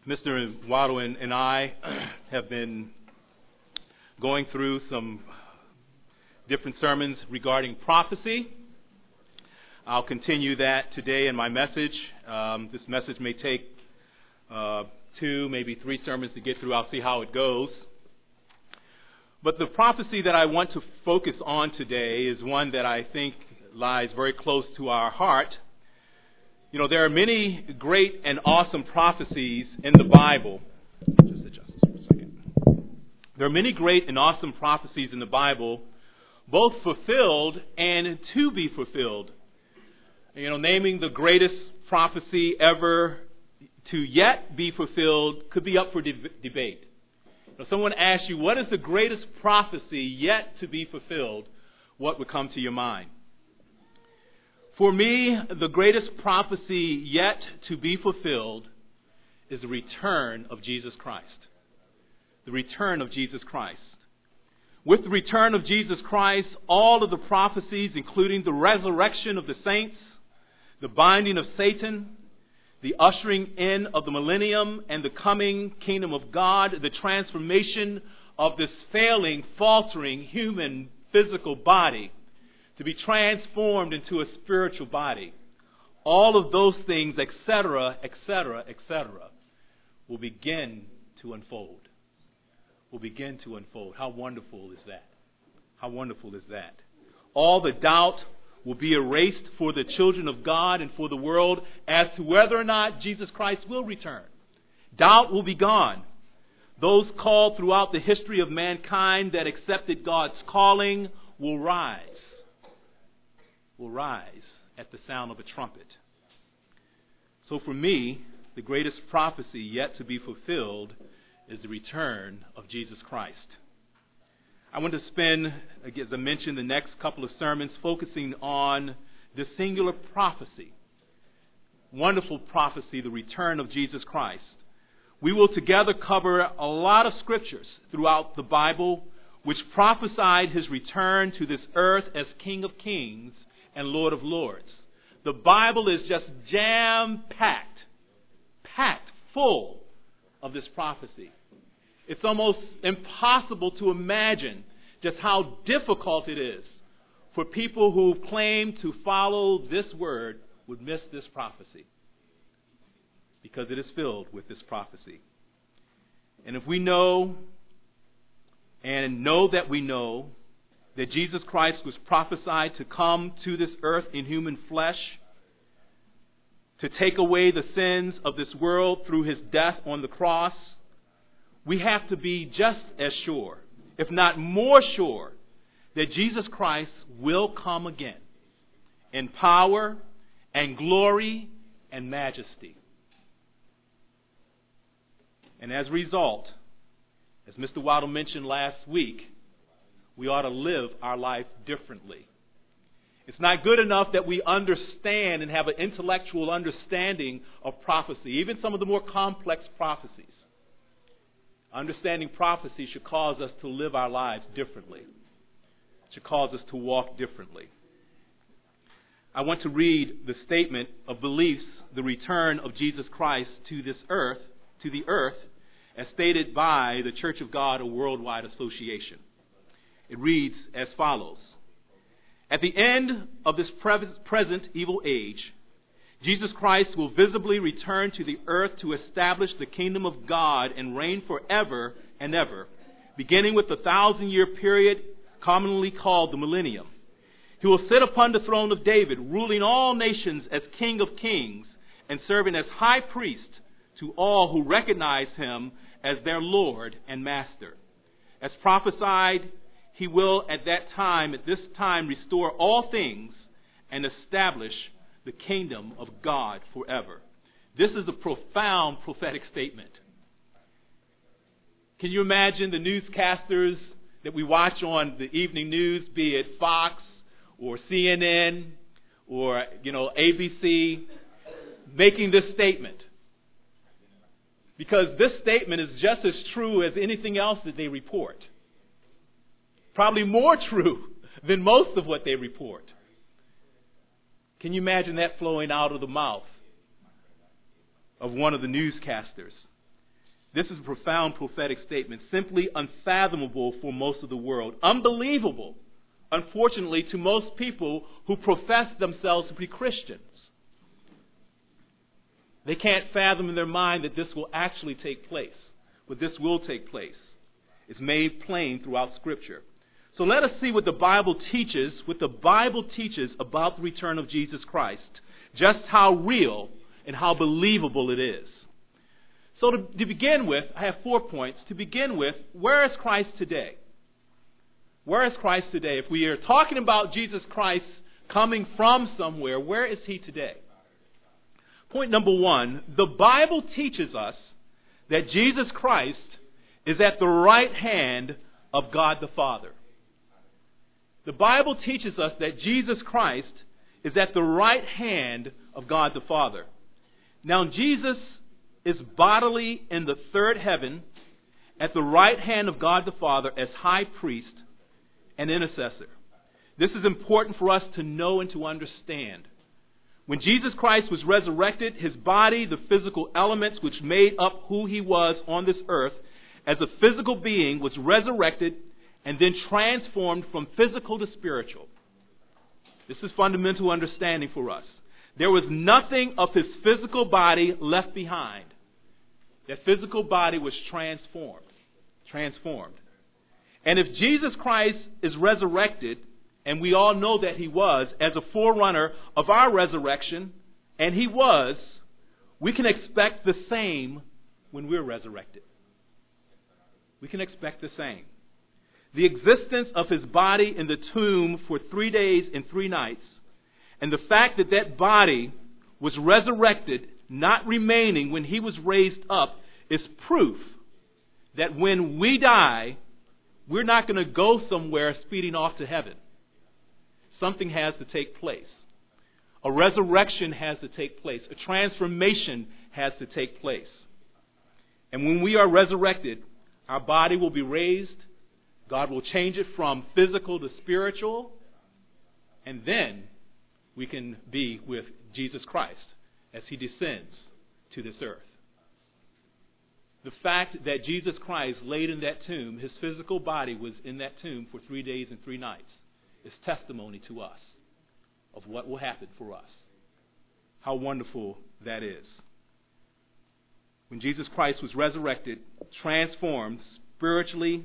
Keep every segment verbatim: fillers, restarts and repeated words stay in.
Mister Waddle and, and I have been going through some different sermons regarding prophecy. I'll continue that today in my message. Um, this message may take uh, two, maybe three sermons to get through. I'll see how it goes. But the prophecy that I want to focus on today is one that I think lies very close to our heart. You know, there are many great and awesome prophecies in the Bible. Just adjust this for a second. There are many great and awesome prophecies in the Bible, both fulfilled and to be fulfilled. You know, naming the greatest prophecy ever to yet be fulfilled could be up for de- debate. If someone asks you, what is the greatest prophecy yet to be fulfilled, what would come to your mind? For me, the greatest prophecy yet to be fulfilled is the return of Jesus Christ. The return of Jesus Christ. With the return of Jesus Christ, all of the prophecies, including the resurrection of the saints, the binding of Satan, the ushering in of the millennium and the coming kingdom of God, the transformation of this failing, faltering human physical body to be transformed into a spiritual body. All of those things, et cetera, et cetera, et cetera, will begin to unfold. Will begin to unfold. How wonderful is that? How wonderful is that? All the doubt will be erased for the children of God and for the world as to whether or not Jesus Christ will return. Doubt will be gone. Those called throughout the history of mankind that accepted God's calling will rise. Will rise at the sound of a trumpet. So for me, the greatest prophecy yet to be fulfilled is the return of Jesus Christ. I want to spend, as I mentioned, the next couple of sermons focusing on this singular prophecy. Wonderful prophecy, the return of Jesus Christ. We will together cover a lot of scriptures throughout the Bible which prophesied his return to this earth as King of Kings and Lord of Lords. The Bible is just jam-packed, packed full of this prophecy. It's almost impossible to imagine just how difficult it is for people who claim to follow this word would miss this prophecy, because it is filled with this prophecy. And if we know and know that we know that Jesus Christ was prophesied to come to this earth in human flesh, to take away the sins of this world through his death on the cross, we have to be just as sure, if not more sure, that Jesus Christ will come again in power and glory and majesty. And as a result, as Mister Waddle mentioned last week, we ought to live our life differently. It's not good enough that we understand and have an intellectual understanding of prophecy, even some of the more complex prophecies. Understanding prophecy should cause us to live our lives differently. It should cause us to walk differently. I want to read the statement of beliefs, the return of Jesus Christ to this earth, to the earth, as stated by the Church of God, a worldwide association. It reads as follows. At the end of this present evil age, Jesus Christ will visibly return to the earth to establish the kingdom of God and reign forever and ever, beginning with the thousand-year period commonly called the millennium. He will sit upon the throne of David, ruling all nations as King of Kings and serving as high priest to all who recognize him as their Lord and Master. As prophesied, he will at that time, at this time, restore all things and establish the kingdom of God forever. This is a profound prophetic statement. Can you imagine the newscasters that we watch on the evening news, be it Fox or C N N or, you know, A B C, making this statement? Because this statement is just as true as anything else that they report. Probably more true than most of what they report. Can you imagine that flowing out of the mouth of one of the newscasters? This is a profound prophetic statement, simply unfathomable for most of the world. Unbelievable, unfortunately, to most people who profess themselves to be Christians. They can't fathom in their mind that this will actually take place, but this will take place. It's made plain throughout Scripture. So let us see what the Bible teaches, what the Bible teaches about the return of Jesus Christ, just how real and how believable it is. So to, to begin with, I have four points. To begin with, where is Christ today? Where is Christ today? If we are talking about Jesus Christ coming from somewhere, where is he today? Point number one, the Bible teaches us that Jesus Christ is at the right hand of God the Father. The Bible teaches us that Jesus Christ is at the right hand of God the Father. Now, Jesus is bodily in the third heaven at the right hand of God the Father as high priest and intercessor. This is important for us to know and to understand. When Jesus Christ was resurrected, his body, the physical elements which made up who he was on this earth, as a physical being, was resurrected and then transformed from physical to spiritual. This is fundamental understanding for us. There was nothing of his physical body left behind. That physical body was transformed. Transformed. And if Jesus Christ is resurrected, and we all know that he was, as a forerunner of our resurrection, and he was, we can expect the same when we're resurrected. We can expect the same. The existence of his body in the tomb for three days and three nights, and the fact that that body was resurrected, not remaining when he was raised up, is proof that when we die, we're not going to go somewhere speeding off to heaven. Something has to take place. A resurrection has to take place. A transformation has to take place. And when we are resurrected, our body will be raised. God will change it from physical to spiritual. And then we can be with Jesus Christ as he descends to this earth. The fact that Jesus Christ laid in that tomb, his physical body was in that tomb for three days and three nights, is testimony to us of what will happen for us. How wonderful that is. When Jesus Christ was resurrected, transformed spiritually,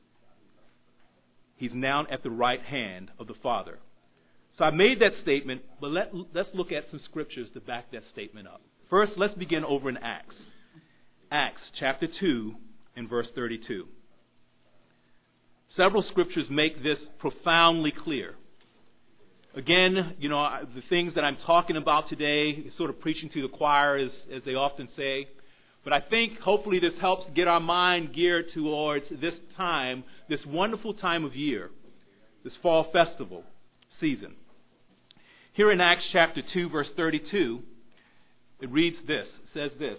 he's now at the right hand of the Father. So I made that statement, but let, let's look at some scriptures to back that statement up. First, let's begin over in Acts. Acts chapter two and verse thirty-two. Several scriptures make this profoundly clear. Again, you know, the things that I'm talking about today, sort of preaching to the choir, as, as they often say. But I think hopefully this helps get our mind geared towards this time, this wonderful time of year, this fall festival season. Here in Acts chapter two, verse thirty-two, it reads this, it says this.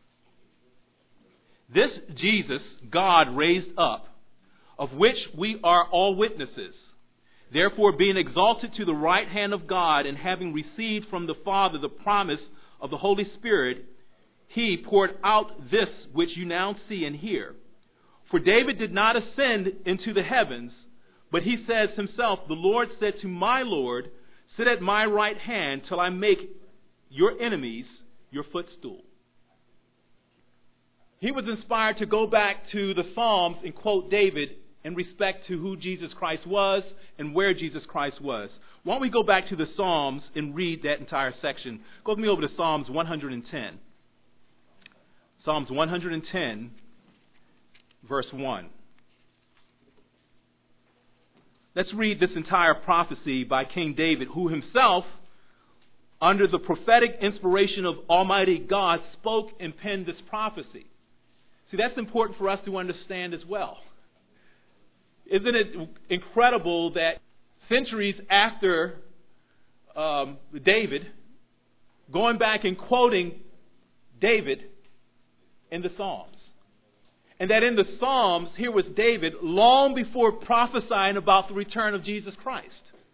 This Jesus God raised up, of which we are all witnesses. Therefore, being exalted to the right hand of God, and having received from the Father the promise of the Holy Spirit, he poured out this which you now see and hear. For David did not ascend into the heavens, but he says himself, the Lord said to my Lord, sit at my right hand till I make your enemies your footstool. He was inspired to go back to the Psalms and quote David in respect to who Jesus Christ was and where Jesus Christ was. Why don't we go back to the Psalms and read that entire section? Go with me over to Psalms one hundred ten. Psalms one hundred ten, verse one. Let's read this entire prophecy by King David, who himself, under the prophetic inspiration of Almighty God, spoke and penned this prophecy. See, that's important for us to understand as well. Isn't it incredible that centuries after um, David, going back and quoting David in the Psalms, and that in the Psalms, here was David long before prophesying about the return of Jesus Christ.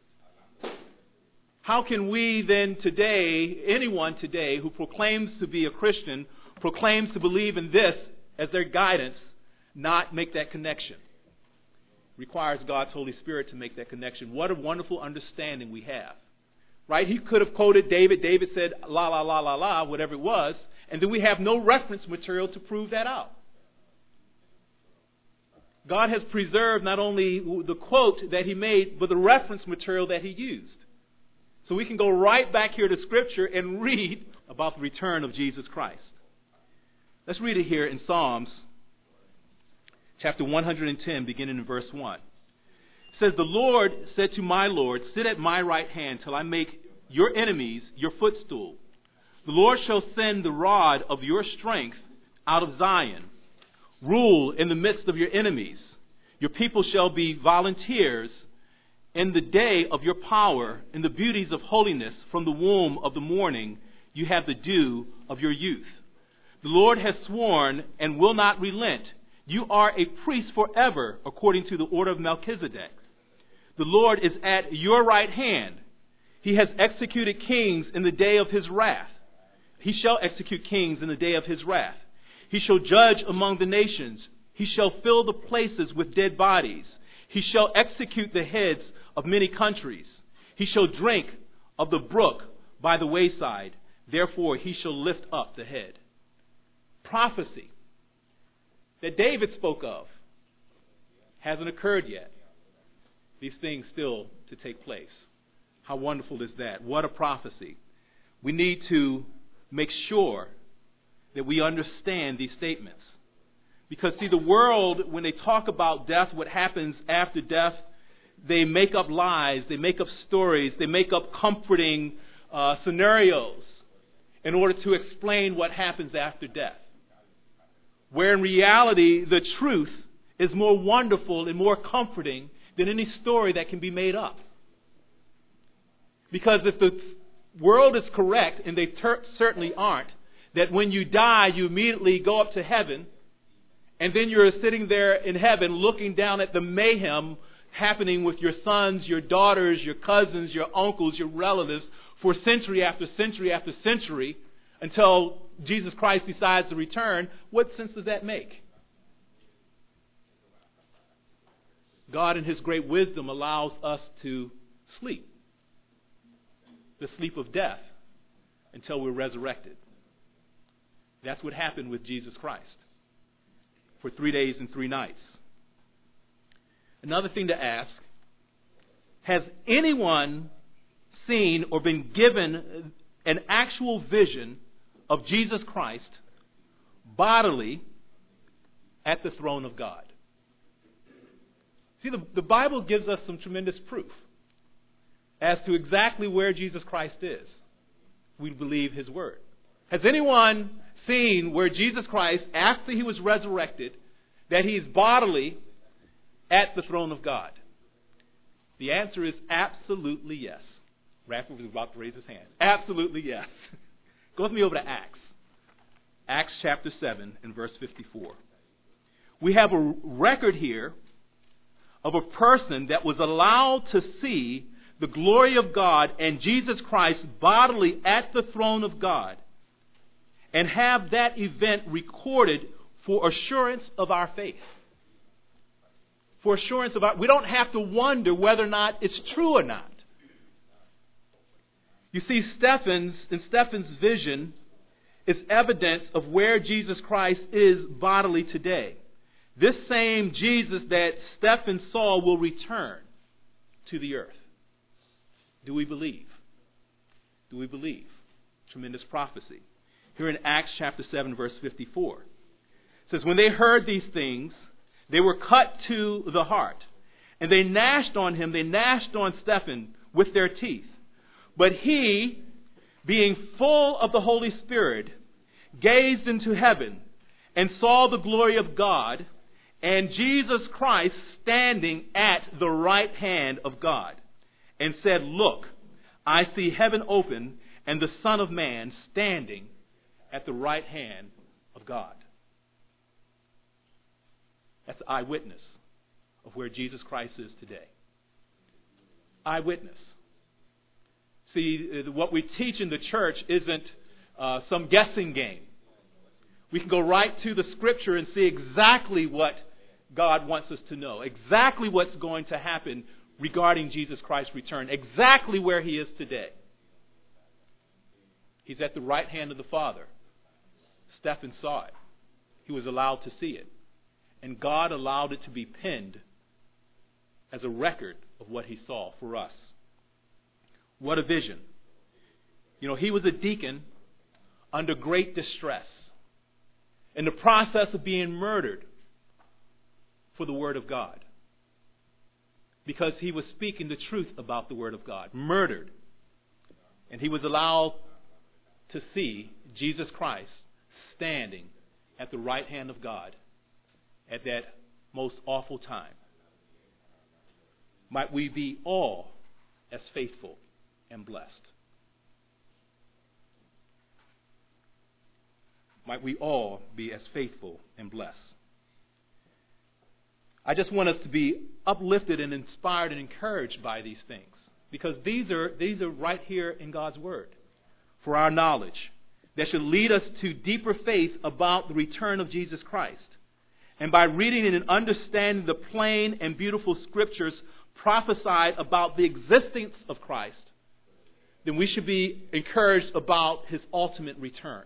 How can we then today, anyone today who proclaims to be a Christian, proclaims to believe in this as their guidance, not make that connection. Requires God's Holy Spirit to make that connection. What a wonderful understanding we have. Right? He could have quoted David. David said, la, la, la, la, la, whatever it was. And then we have no reference material to prove that out. God has preserved not only the quote that he made, but the reference material that he used. So we can go right back here to Scripture and read about the return of Jesus Christ. Let's read it here in Psalms chapter one hundred ten, beginning in verse one. It says, "The Lord said to my Lord, sit at my right hand till I make your enemies your footstool. The Lord shall send the rod of your strength out of Zion. Rule in the midst of your enemies. Your people shall be volunteers in the day of your power, in the beauties of holiness. From the womb of the morning you have the dew of your youth. The Lord has sworn and will not relent. You are a priest forever, according to the order of Melchizedek. The Lord is at your right hand. He has executed kings in the day of his wrath. He shall execute kings in the day of his wrath. He shall judge among the nations. He shall fill the places with dead bodies. He shall execute the heads of many countries. He shall drink of the brook by the wayside. Therefore he shall lift up the head." Prophecy that David spoke of hasn't occurred yet. These things still to take place. How wonderful is that? What a prophecy. We need to make sure that we understand these statements. Because, see, the world, when they talk about death, what happens after death, they make up lies, they make up stories, they make up comforting uh, scenarios in order to explain what happens after death. Where in reality, the truth is more wonderful and more comforting than any story that can be made up. Because if the world is correct, and they ter- certainly aren't, that when you die, you immediately go up to heaven, and then you're sitting there in heaven looking down at the mayhem happening with your sons, your daughters, your cousins, your uncles, your relatives for century after century after century until Jesus Christ decides to return, what sense does that make? God in his great wisdom allows us to sleep. The sleep of death until we're resurrected. That's what happened with Jesus Christ for three days and three nights. Another thing to ask, has anyone seen or been given an actual vision of Jesus Christ bodily at the throne of God? See, the, the Bible gives us some tremendous proof as to exactly where Jesus Christ is. We believe his word. Has anyone seen where Jesus Christ, after he was resurrected, that he's bodily at the throne of God? The answer is absolutely yes. Radford was about to raise his hand. Absolutely yes. Go with me over to Acts. Acts chapter seven and verse fifty-four. We have a record here of a person that was allowed to see the glory of God and Jesus Christ bodily at the throne of God, and have that event recorded for assurance of our faith. For assurance of our, we don't have to wonder whether or not it's true or not. You see, Stephen's, in Stephen's vision is evidence of where Jesus Christ is bodily today. This same Jesus that Stephen saw will return to the earth. Do we believe? Do we believe? Tremendous prophecy. Here in Acts chapter seven, verse fifty-four. It says, "When they heard these things, they were cut to the heart, and they gnashed on him, they gnashed on Stephen with their teeth. But he, being full of the Holy Spirit, gazed into heaven and saw the glory of God and Jesus Christ standing at the right hand of God, and said, Look, I see heaven open and the Son of Man standing at the right hand of God." That's the eyewitness of where Jesus Christ is today. Eyewitness. See, what we teach in the church isn't uh, some guessing game. We can go right to the Scripture and see exactly what God wants us to know, exactly what's going to happen regarding Jesus Christ's return, exactly where He is today. He's at the right hand of the Father. Stephen saw it. He was allowed to see it. And God allowed it to be penned as a record of what he saw for us. What a vision. You know, he was a deacon under great distress, in the process of being murdered for the Word of God, because he was speaking the truth about the Word of God. Murdered. And he was allowed to see Jesus Christ standing at the right hand of God at that most awful time. Might we be all as faithful and blessed. Might we all be as faithful and blessed. I just want us to be uplifted and inspired and encouraged by these things, because these are these are right here in God's Word for our knowledge, that should lead us to deeper faith about the return of Jesus Christ. And by reading and understanding the plain and beautiful Scriptures prophesied about the existence of Christ, then we should be encouraged about His ultimate return.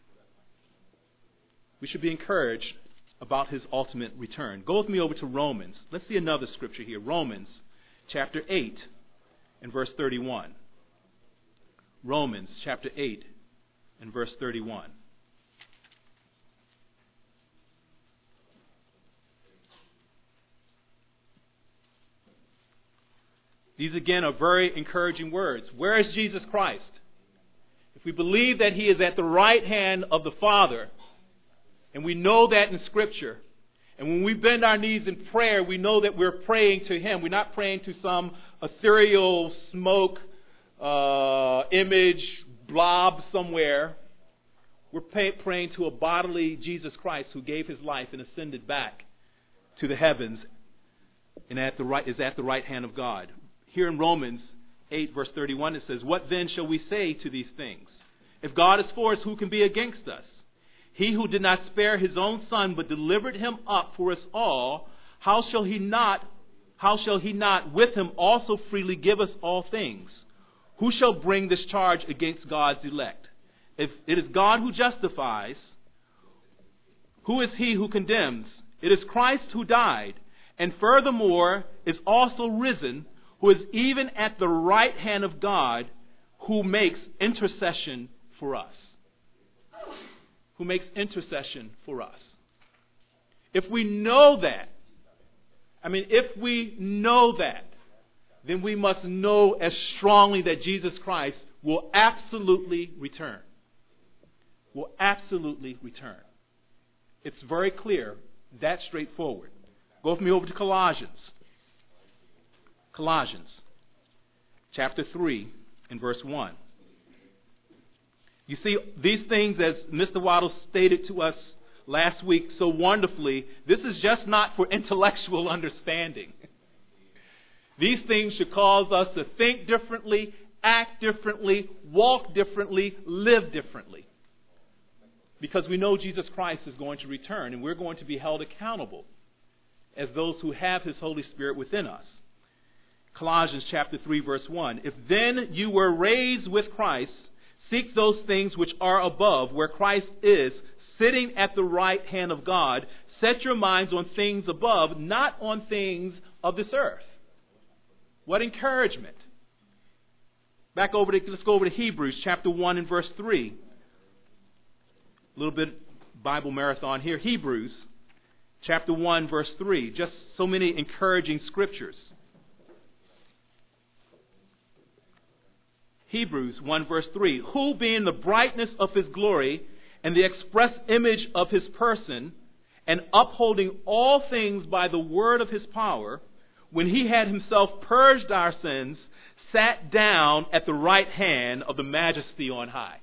We should be encouraged about His ultimate return. Go with me over to Romans. Let's see another scripture here. Romans chapter eight and verse thirty-one. Romans chapter eight and verse thirty-one. These again are very encouraging words. Where is Jesus Christ? If we believe that He is at the right hand of the Father, and we know that in Scripture, and when we bend our knees in prayer, we know that we're praying to Him. We're not praying to some ethereal smoke, uh, image, blob somewhere. We're pay, praying to a bodily Jesus Christ who gave His life and ascended back to the heavens and at the right, is at the right hand of God. Here in Romans eight verse thirty-one it says, "What then shall we say to these things? If God is for us, who can be against us? He who did not spare His own Son, but delivered Him up for us all, how shall He not, how shall He not with Him also freely give us all things? Who shall bring this charge against God's elect? If it is God who justifies, who is He who condemns? It is Christ who died, and furthermore is also risen, who is even at the right hand of God, who makes intercession for us." Who makes intercession for us. If we know that, I mean, if we know that, then we must know as strongly that Jesus Christ will absolutely return. Will absolutely return. It's very clear, that's straightforward. Go with me over to Colossians. Colossians, chapter three and verse one. You see, these things, as Mister Waddle stated to us last week so wonderfully, this is just not for intellectual understanding. These things should cause us to think differently, act differently, walk differently, live differently. Because we know Jesus Christ is going to return, and we're going to be held accountable as those who have His Holy Spirit within us. Colossians chapter three verse one. "If then you were raised with Christ, seek those things which are above, where Christ is, sitting at the right hand of God. Set your minds on things above, not on things of this earth." What encouragement. Back over to, let's go over to Hebrews chapter one and verse three. A little bit Bible marathon here. Hebrews chapter one verse three. Just so many encouraging scriptures. Hebrews one verse three. "Who being the brightness of His glory and the express image of His person, and upholding all things by the word of His power, when He had Himself purged our sins, sat down at the right hand of the Majesty on high."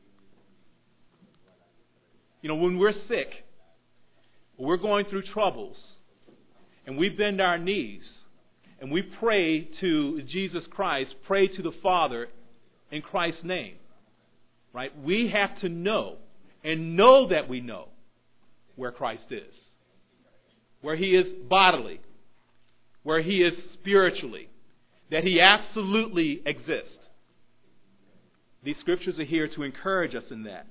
You know, when we're sick, when we're going through troubles, and we bend our knees, and we pray to Jesus Christ, pray to the Father in Christ's name, right? We have to know, and know that we know, where Christ is, where he is bodily, where he is spiritually, that he absolutely exists. These scriptures are here to encourage us in that.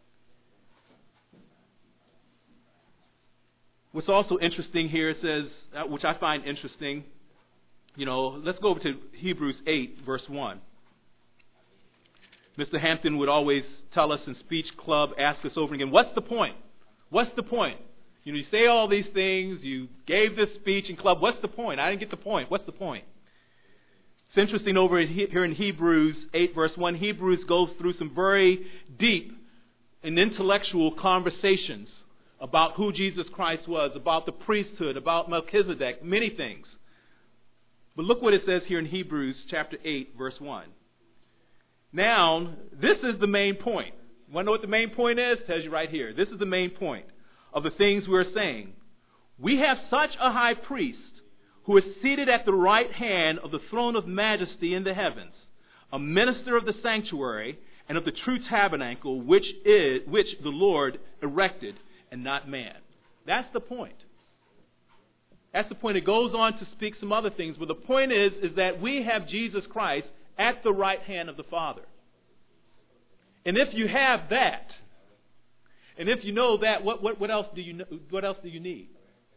What's also interesting here, it says, uh, which I find interesting, you know, let's go over to Hebrews eight, verse one. Mister Hampton would always tell us in speech club, ask us over again, what's the point? What's the point? You know, you say all these things, you gave this speech in club, what's the point? I didn't get the point. What's the point? It's interesting over here in Hebrews eight, verse one, Hebrews goes through some very deep and intellectual conversations about who Jesus Christ was, about the priesthood, about Melchizedek, many things. But look what it says here in Hebrews chapter eight, verse one. Now, this is the main point. You want to know what the main point is? It tells you right here. This is the main point of the things we're saying. We have such a high priest who is seated at the right hand of the throne of majesty in the heavens, a minister of the sanctuary and of the true tabernacle which is which the Lord erected and not man. That's the point. That's the point. It goes on to speak some other things, but the point is, is that we have Jesus Christ at the right hand of the Father. And if you have that, and if you know that, what, what, what else do you know, what else do you need?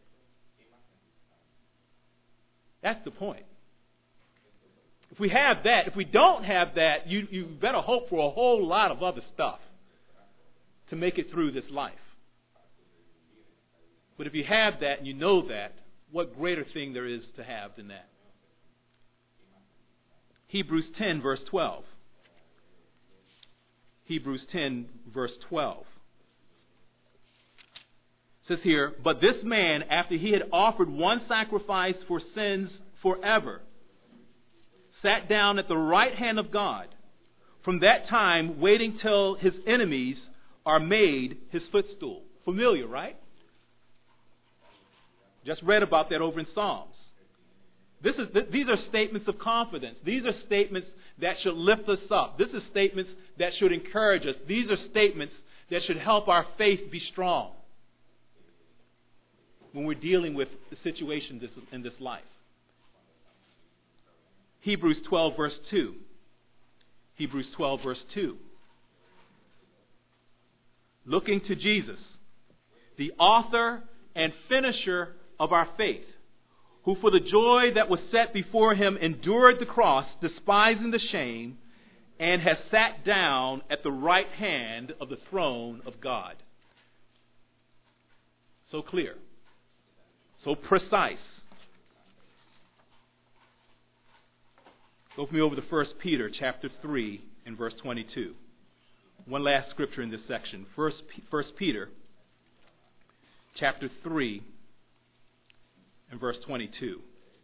That's the point. If we have that, if we don't have that, you, you better hope for a whole lot of other stuff to make it through this life. But if you have that and you know that, what greater thing there is to have than that? Hebrews ten, verse twelve. Hebrews ten, verse twelve. It says here, but this man, after he had offered one sacrifice for sins forever, sat down at the right hand of God, from that time waiting till his enemies are made his footstool. Familiar, right? Just read about that over in Psalms. This is, th- these are statements of confidence. These are statements that should lift us up. This is statements that should encourage us. These are statements that should help our faith be strong when we're dealing with the situation this, in this life. Hebrews twelve, verse two. Hebrews twelve, verse two. Looking to Jesus, the author and finisher of our faith, who for the joy that was set before him endured the cross, despising the shame, and has sat down at the right hand of the throne of God. So clear. So precise. Go with me over to First Peter chapter three and verse twenty-two. One last scripture in this section. First, First Peter chapter three and verse twenty-two.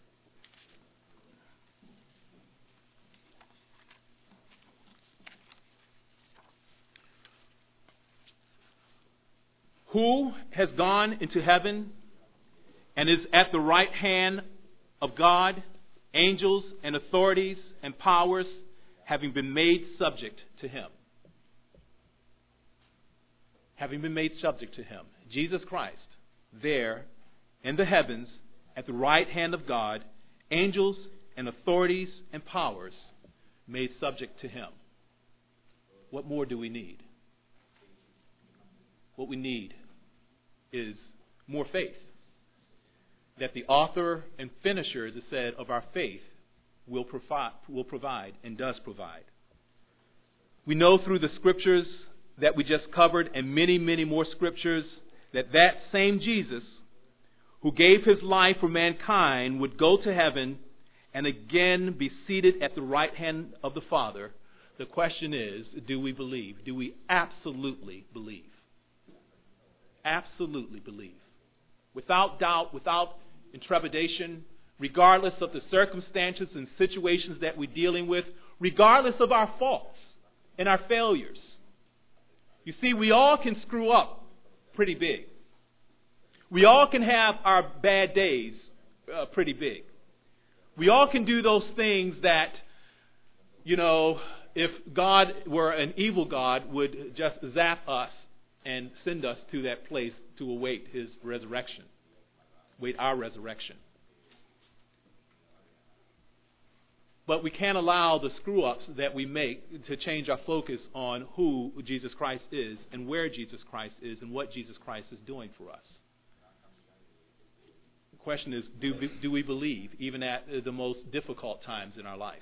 Who has gone into heaven and is at the right hand of God, angels and authorities and powers having been made subject to him. Having been made subject to him. Jesus Christ, there in the heavens, at the right hand of God, angels and authorities and powers made subject to him. What more do we need? What we need is more faith. That the author and finisher, as it said, of our faith will provide, will provide and does provide. We know through the scriptures that we just covered and many, many more scriptures that that same Jesus who gave his life for mankind would go to heaven and again be seated at the right hand of the Father. The question is, do we believe? Do we absolutely believe? Absolutely believe. Without doubt, without intrepidation, regardless of the circumstances and situations that we're dealing with, regardless of our faults and our failures. You see, we all can screw up pretty big. We all can have our bad days uh, pretty big. We all can do those things that, you know, if God were an evil God, would just zap us and send us to that place to await his resurrection, wait our resurrection. But we can't allow the screw-ups that we make to change our focus on who Jesus Christ is and where Jesus Christ is and what Jesus Christ is doing for us. The question is, do, do we believe even at the most difficult times in our life?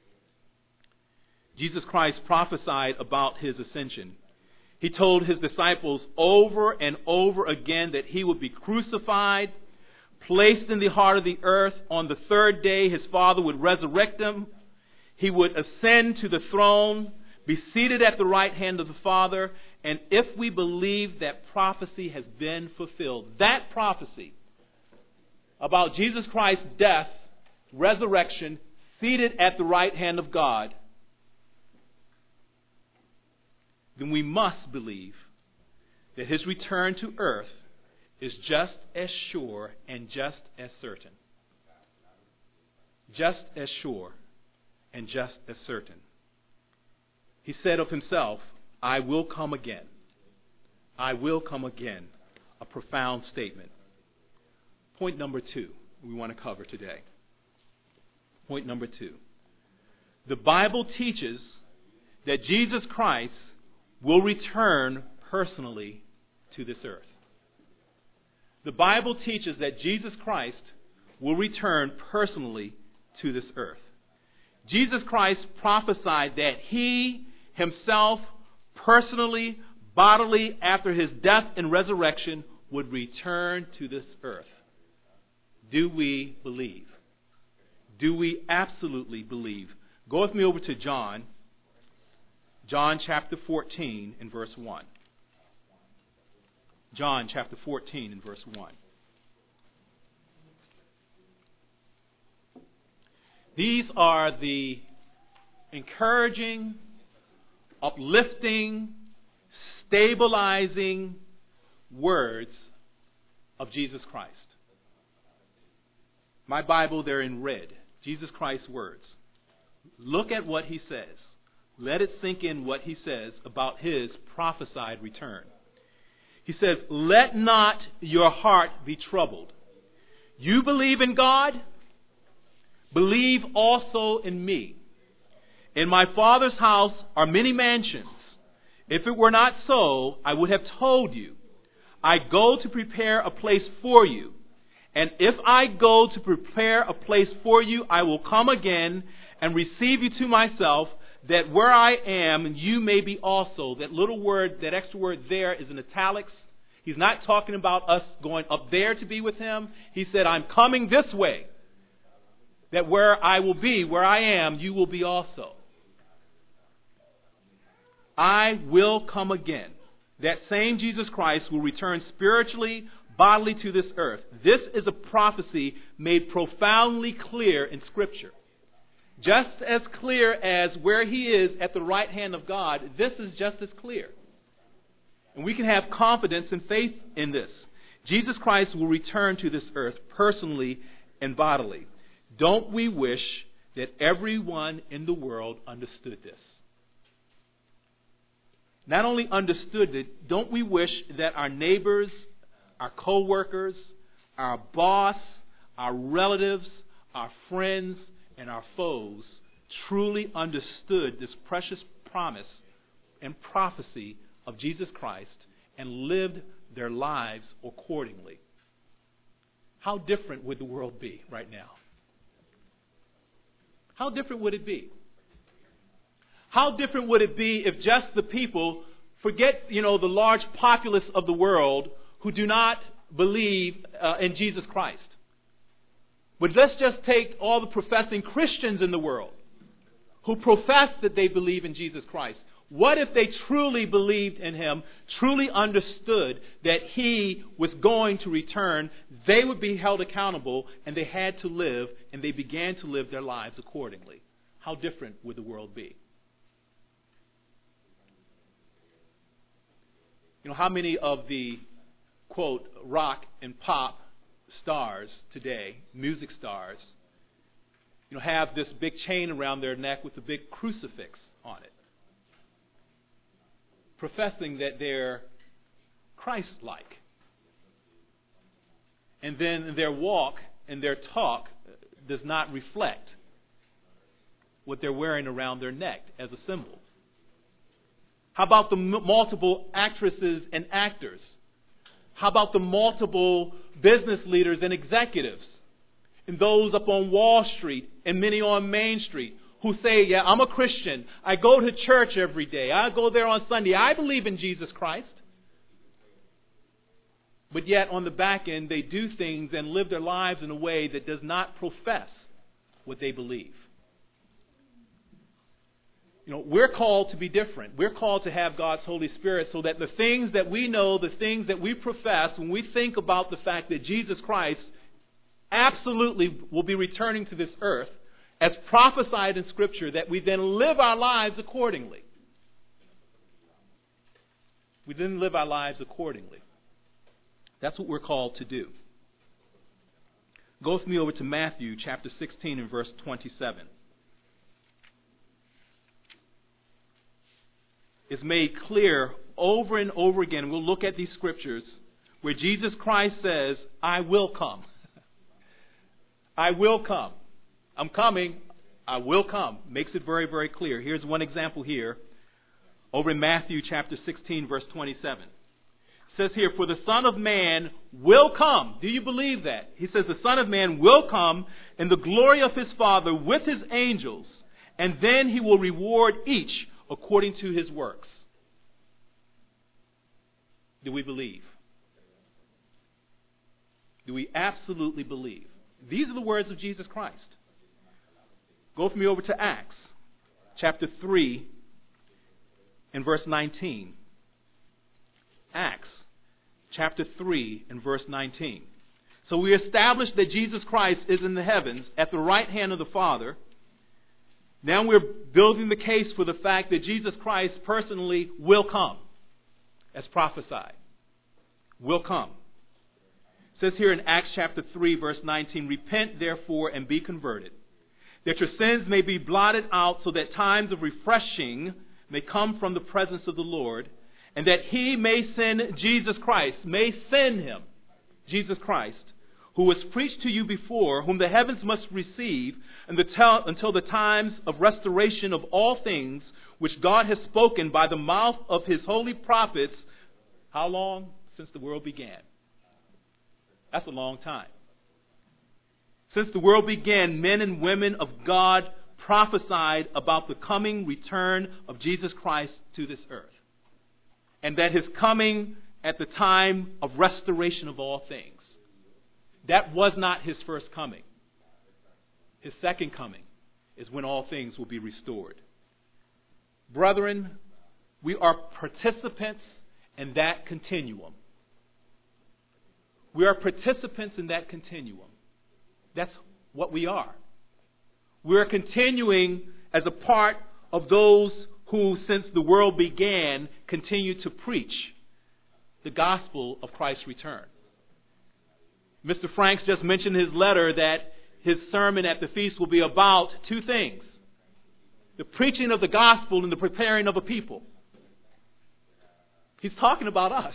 Jesus Christ prophesied about his ascension. He told his disciples over and over again that he would be crucified, placed in the heart of the earth. On the third day, his Father would resurrect him. He would ascend to the throne, be seated at the right hand of the Father. And if we believe that prophecy has been fulfilled, that prophecy about Jesus Christ's death, resurrection, seated at the right hand of God, then we must believe that his return to earth is just as sure and just as certain. Just as sure and just as certain. He said of himself, I will come again. I will come again. A profound statement. Point number two we want to cover today. Point number two. The Bible teaches that Jesus Christ will return personally to this earth. The Bible teaches that Jesus Christ will return personally to this earth. Jesus Christ prophesied that he himself, personally, bodily, after his death and resurrection, would return to this earth. Do we believe? Do we absolutely believe? Go with me over to John, John chapter fourteen and verse one. John chapter fourteen and verse one. These are the encouraging, uplifting, stabilizing words of Jesus Christ. My Bible, they're in red. Jesus Christ's words. Look at what he says. Let it sink in what he says about his prophesied return. He says, let not your heart be troubled. You believe in God? Believe also in me. In my Father's house are many mansions. If it were not so, I would have told you. I go to prepare a place for you. And if I go to prepare a place for you, I will come again and receive you to myself, that where I am, you may be also. That little word, that extra word there is in italics. He's not talking about us going up there to be with him. He said, I'm coming this way. That where I will be, where I am, you will be also. I will come again. That same Jesus Christ will return spiritually, bodily to this earth. This is a prophecy made profoundly clear in Scripture. Just as clear as where he is at the right hand of God, this is just as clear. And we can have confidence and faith in this. Jesus Christ will return to this earth personally and bodily. Don't we wish that everyone in the world understood this? Not only understood it, don't we wish that our neighbors, our co-workers, our boss, our relatives, our friends, and our foes truly understood this precious promise and prophecy of Jesus Christ and lived their lives accordingly? How different would the world be right now? How different would it be? How different would it be if just the people, forget, you know, the large populace of the world who do not believe uh, in Jesus Christ. But let's just take all the professing Christians in the world who profess that they believe in Jesus Christ. What if they truly believed in him, truly understood that he was going to return? They would be held accountable, and they had to live, and they began to live their lives accordingly. How different would the world be? You know, how many of the, quote, rock and pop stars today, music stars, you know, have this big chain around their neck with a big crucifix on it, professing that they're Christ-like. And then their walk and their talk does not reflect what they're wearing around their neck as a symbol. How about the m- multiple actresses and actors? How about the multiple business leaders and executives? And those up on Wall Street and many on Main Street who say, yeah, I'm a Christian. I go to church every day. I go there on Sunday. I believe in Jesus Christ. But yet on the back end, they do things and live their lives in a way that does not profess what they believe. You know, we're called to be different. We're called to have God's Holy Spirit so that the things that we know, the things that we profess, when we think about the fact that Jesus Christ absolutely will be returning to this earth, as prophesied in Scripture, that we then live our lives accordingly. We then live our lives accordingly. That's what we're called to do. Go with me over to Matthew chapter sixteen and verse twenty-seven. It's made clear over and over again. We'll look at these scriptures where Jesus Christ says, I will come. I will come. I'm coming. I will come. Makes it very, very clear. Here's one example here. Over in Matthew chapter sixteen, verse twenty-seven. It says here, for the Son of Man will come. Do you believe that? He says the Son of Man will come in the glory of his Father with his angels, and then he will reward each according to his works. Do we believe? Do we absolutely believe? These are the words of Jesus Christ. Go with me over to Acts chapter three and verse nineteen. Acts chapter three and verse nineteen. So we established that Jesus Christ is in the heavens at the right hand of the Father. Now we're building the case for the fact that Jesus Christ personally will come, as prophesied. Will come. It says here in Acts chapter three, verse nineteen, repent therefore and be converted, that your sins may be blotted out, so that times of refreshing may come from the presence of the Lord, and that he may send Jesus Christ, may send him, Jesus Christ, who was preached to you before, whom the heavens must receive and the tel- until the times of restoration of all things, which God has spoken by the mouth of his holy prophets. How long? Since the world began. That's a long time. Since the world began, men and women of God prophesied about the coming return of Jesus Christ to this earth. And that his coming at the time of restoration of all things. That was not his first coming. His second coming is when all things will be restored. Brethren, we are participants in that continuum. We are participants in that continuum. That's what we are. We are continuing as a part of those who, since the world began, continue to preach the gospel of Christ's return. Mister Franks just mentioned in his letter that his sermon at the feast will be about two things: the preaching of the gospel and the preparing of a people. He's talking about us.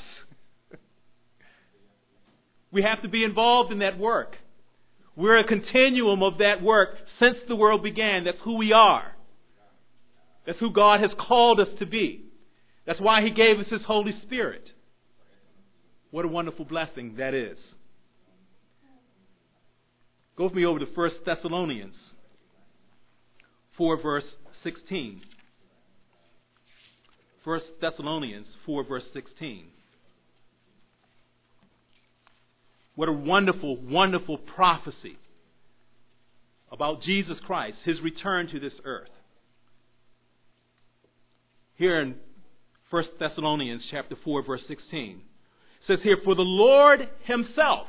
We have to be involved in that work. We're a continuum of that work since the world began. That's who we are. That's who God has called us to be. That's why he gave us his Holy Spirit. What a wonderful blessing that is. Go with me over to First Thessalonians four, verse sixteen. First Thessalonians four, verse sixteen. What a wonderful, wonderful prophecy about Jesus Christ, his return to this earth. Here in First Thessalonians chapter four, verse sixteen, it says here, for the Lord himself.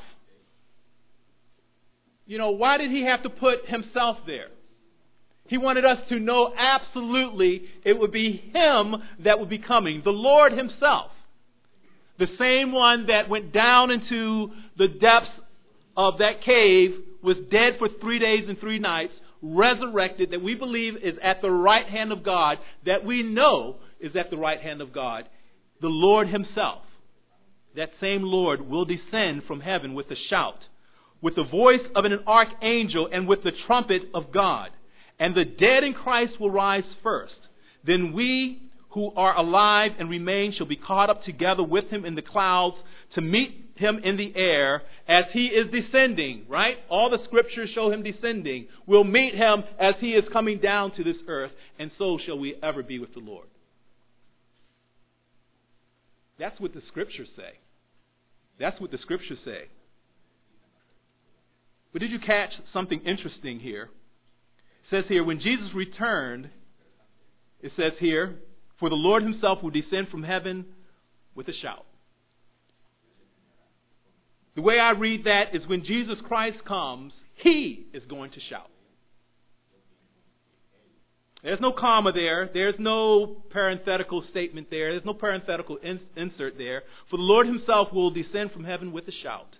You know, why did he have to put himself there? He wanted us to know absolutely it would be him that would be coming. The Lord himself. The same one that went down into the depths of that cave, was dead for three days and three nights, resurrected, that we believe is at the right hand of God, that we know is at the right hand of God. The Lord himself that same Lord will descend from heaven with a shout, with the voice of an archangel, and with the trumpet of God. And the dead in Christ will rise first. Then we who are alive and remain shall be caught up together with him in the clouds to meet him in the air as he is descending, right? All the scriptures show him descending. We'll meet him as he is coming down to this earth, and so shall we ever be with the Lord. That's what the scriptures say. That's what the scriptures say. But did you catch something interesting here? It says here, when Jesus returned, it says here, for the Lord himself will descend from heaven with a shout. The way I read that is when Jesus Christ comes, he is going to shout. There's no comma there. There's no parenthetical statement there. There's no parenthetical in- insert there. For the Lord himself will descend from heaven with a shout.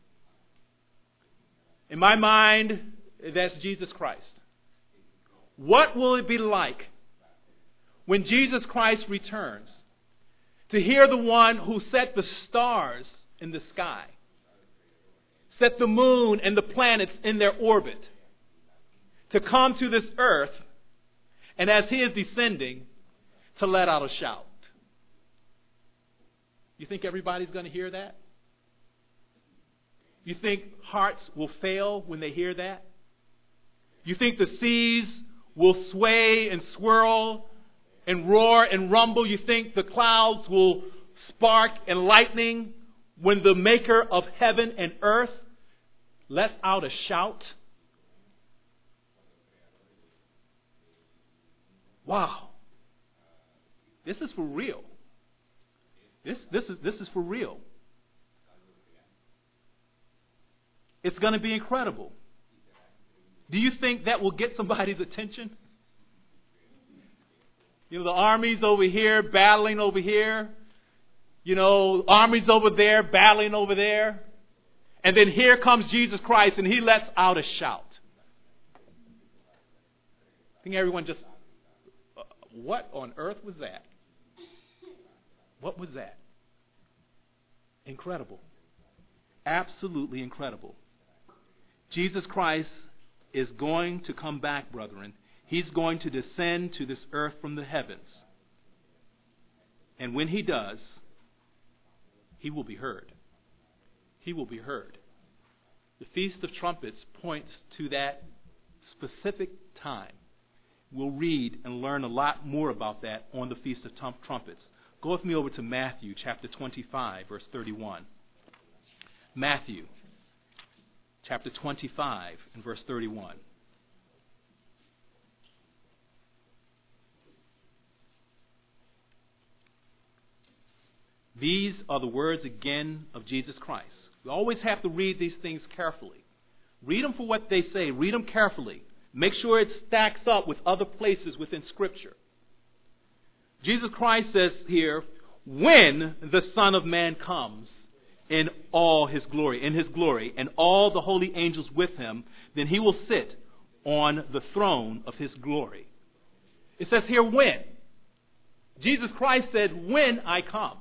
In my mind, that's Jesus Christ. What will it be like when Jesus Christ returns to hear the one who set the stars in the sky, set the moon and the planets in their orbit, to come to this earth, and as he is descending, to let out a shout? You think everybody's going to hear that? You think hearts will fail when they hear that? You think the seas will sway and swirl and roar and rumble? You think the clouds will spark and lightning when the maker of heaven and earth lets out a shout? Wow. This is for real. This, this, is, this is for real. It's going to be incredible. Do you think that will get somebody's attention? You know, the armies over here battling over here. You know, armies over there battling over there. And then here comes Jesus Christ and he lets out a shout. I think everyone just, uh, what on earth was that? What was that? Incredible. Absolutely incredible. Jesus Christ is going to come back, brethren. He's going to descend to this earth from the heavens. And when he does, he will be heard. He will be heard. The Feast of Trumpets points to that specific time. We'll read and learn a lot more about that on the Feast of Trumpets. Go with me over to Matthew chapter twenty-five, verse thirty-one. Matthew chapter twenty-five and verse thirty-one. These are the words again of Jesus Christ. We always have to read these things carefully. Read them for what they say. Read them carefully. Make sure it stacks up with other places within Scripture. Jesus Christ says here, when the Son of Man comes in all his glory, in his glory, and all the holy angels with him, then he will sit on the throne of his glory. It says here, when. Jesus Christ said, when I come.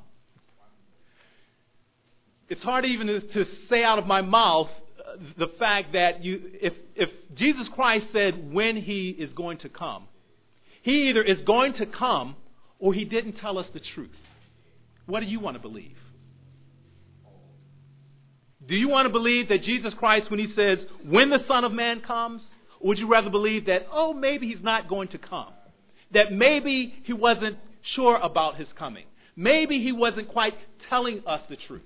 It's hard even to say out of my mouth the fact that you, if, if Jesus Christ said when he is going to come, he either is going to come or he didn't tell us the truth. What do you want to believe? Do you want to believe that Jesus Christ, when he says, when the Son of Man comes, or would you rather believe that, oh, maybe he's not going to come? That maybe he wasn't sure about his coming. Maybe he wasn't quite telling us the truth.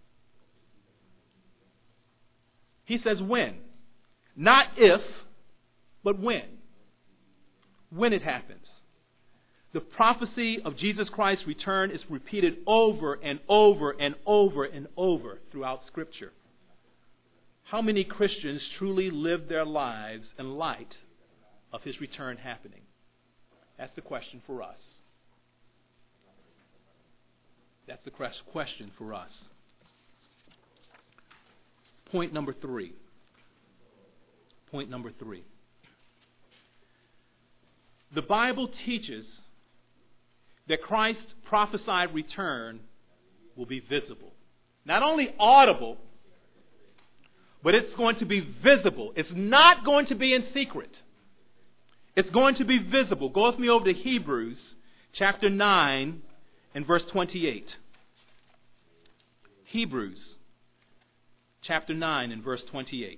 He says when. Not if, but when. When it happens. The prophecy of Jesus Christ's return is repeated over and over and over and over throughout Scripture. How many Christians truly live their lives in light of his return happening? That's the question for us. That's the question for us. Point number three. Point number three. The Bible teaches that Christ's prophesied return will be visible. Not only audible, but it's going to be visible. It's not going to be in secret. It's going to be visible. Go with me over to Hebrews chapter nine and verse twenty-eight. Hebrews chapter nine and verse twenty-eight.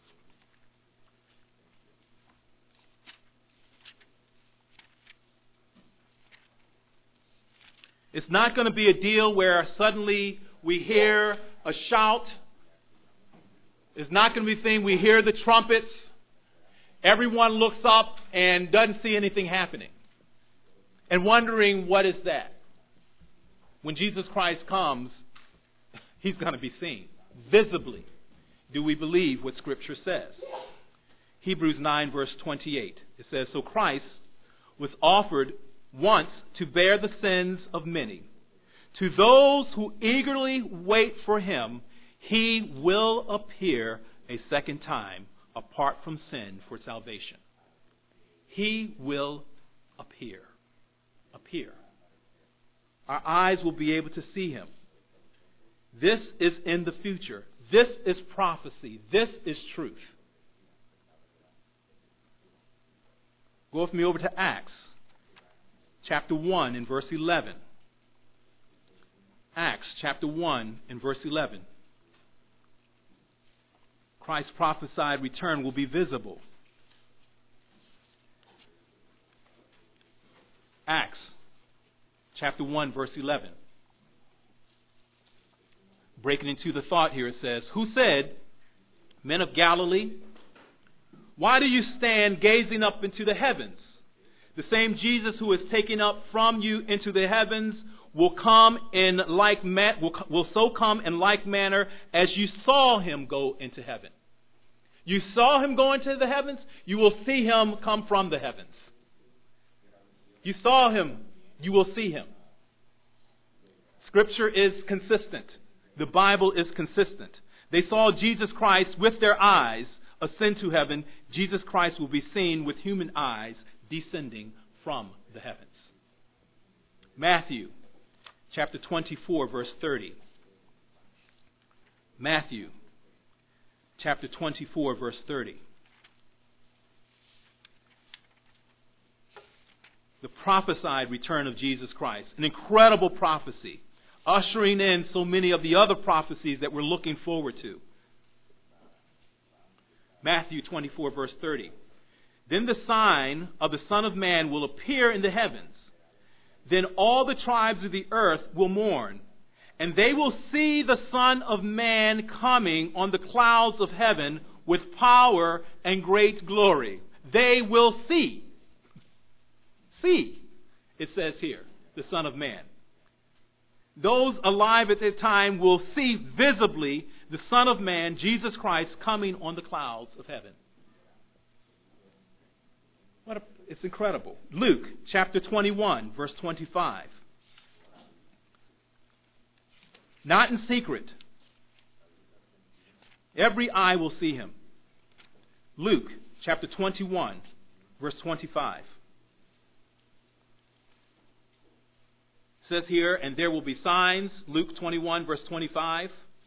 It's not going to be a deal where suddenly we hear a shout. It's not going to be a thing we hear the trumpets. Everyone looks up and doesn't see anything happening. And wondering, what is that? When Jesus Christ comes, He's going to be seen visibly. Do we believe what Scripture says? Hebrews nine verse twenty-eight. It says, so Christ was offered once to bear the sins of many. To those who eagerly wait for Him, He will appear a second time apart from sin for salvation. He will appear. Appear. Our eyes will be able to see Him. This is in the future. This is prophecy. This is truth. Go with me over to Acts chapter one and verse eleven. Acts chapter one and verse eleven. Christ's prophesied return will be visible. Acts chapter one verse eleven. Breaking into the thought here, it says, who said, men of Galilee, why do you stand gazing up into the heavens? The same Jesus who is taken up from you into the heavens will come in like ma- will, will so come in like manner as you saw Him go into heaven. You saw Him go into the heavens, you will see Him come from the heavens. You saw Him, you will see Him. Scripture is consistent. The Bible is consistent. They saw Jesus Christ with their eyes ascend to heaven. Jesus Christ will be seen with human eyes descending from the heavens. Matthew chapter twenty-four verse thirty. Matthew chapter twenty-four verse thirty. The prophesied return of Jesus Christ. An incredible prophecy, ushering in so many of the other prophecies that we're looking forward to. Matthew twenty-four verse thirty. Then the sign of the Son of Man will appear in the heavens. Then all the tribes of the earth will mourn, and they will see the Son of Man coming on the clouds of heaven with power and great glory. They will see. See, it says here, the Son of Man. Those alive at that time will see visibly the Son of Man, Jesus Christ, coming on the clouds of heaven. What a, it's incredible. Luke chapter twenty-one, verse twenty-five. Not in secret. Every eye will see Him. Luke chapter twenty-one, verse twenty-five. It says here, and there will be signs, Luke twenty-one, verse twenty-five.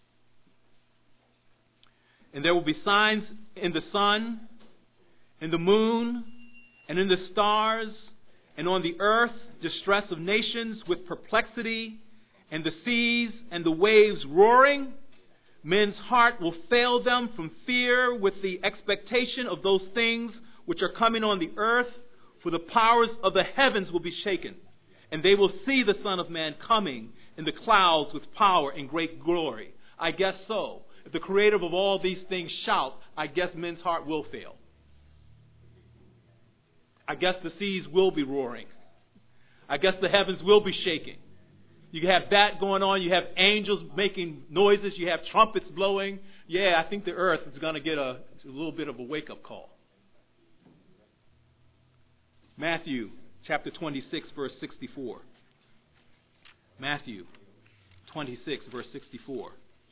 And there will be signs in the sun, in the moon, and in the stars, and on the earth, distress of nations with perplexity, and the seas and the waves roaring. Men's heart will fail them from fear with the expectation of those things which are coming on the earth, for the powers of the heavens will be shaken. And they will see the Son of Man coming in the clouds with power and great glory. I guess so. If the Creator of all these things shout, I guess men's heart will fail. I guess the seas will be roaring. I guess the heavens will be shaking. You have that going on. You have angels making noises. You have trumpets blowing. Yeah, I think the earth is going to get a, a little bit of a wake-up call. Matthew chapter twenty-six, verse sixty-four. Matthew twenty-six, verse sixty-four.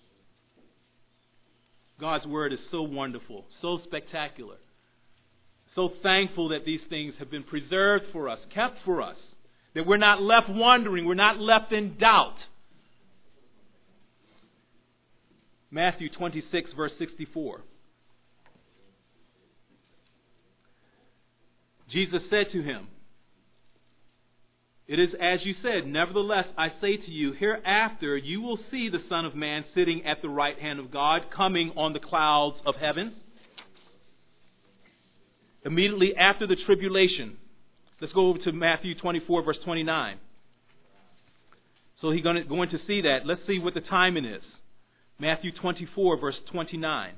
God's word is so wonderful, so spectacular. So thankful that these things have been preserved for us, kept for us. That we're not left wondering, we're not left in doubt. Matthew twenty-six, verse sixty-four. Jesus said to him, "It is as you said, nevertheless I say to you, hereafter you will see the Son of Man sitting at the right hand of God, coming on the clouds of heaven." Immediately after the tribulation. Let's go over to Matthew twenty-four, verse twenty-nine. So he's going to, going to see that. Let's see what the timing is. Matthew twenty-four, verse twenty-nine.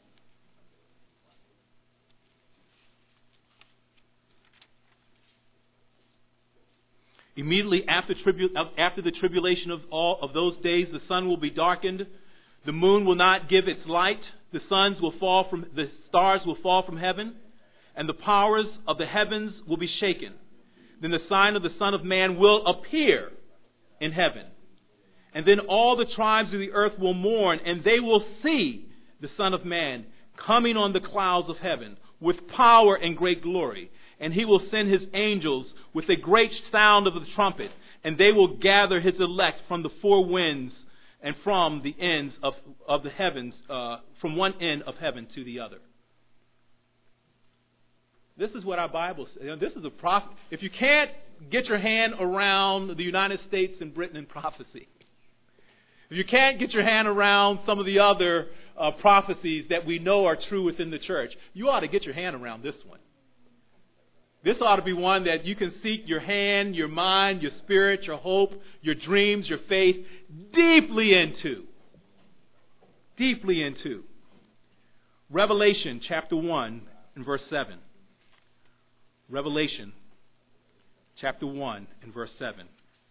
Immediately after, tribu- after the tribulation of all of those days, the sun will be darkened, the moon will not give its light, the suns will fall from the stars will fall from heaven, and the powers of the heavens will be shaken. Then the sign of the Son of Man will appear in heaven, and then all the tribes of the earth will mourn, and they will see the Son of Man coming on the clouds of heaven with power and great glory. And he will send his angels with a great sound of the trumpet, and they will gather his elect from the four winds and from the ends of, of the heavens, uh, from one end of heaven to the other. This is what our Bible says. You know, this is a prophet. If you can't get your hand around the United States and Britain in prophecy, if you can't get your hand around some of the other uh, prophecies that we know are true within the church, you ought to get your hand around this one. This ought to be one that you can seek your hand, your mind, your spirit, your hope, your dreams, your faith deeply into. Deeply into. Revelation chapter one and verse seven. Revelation chapter one and verse seven.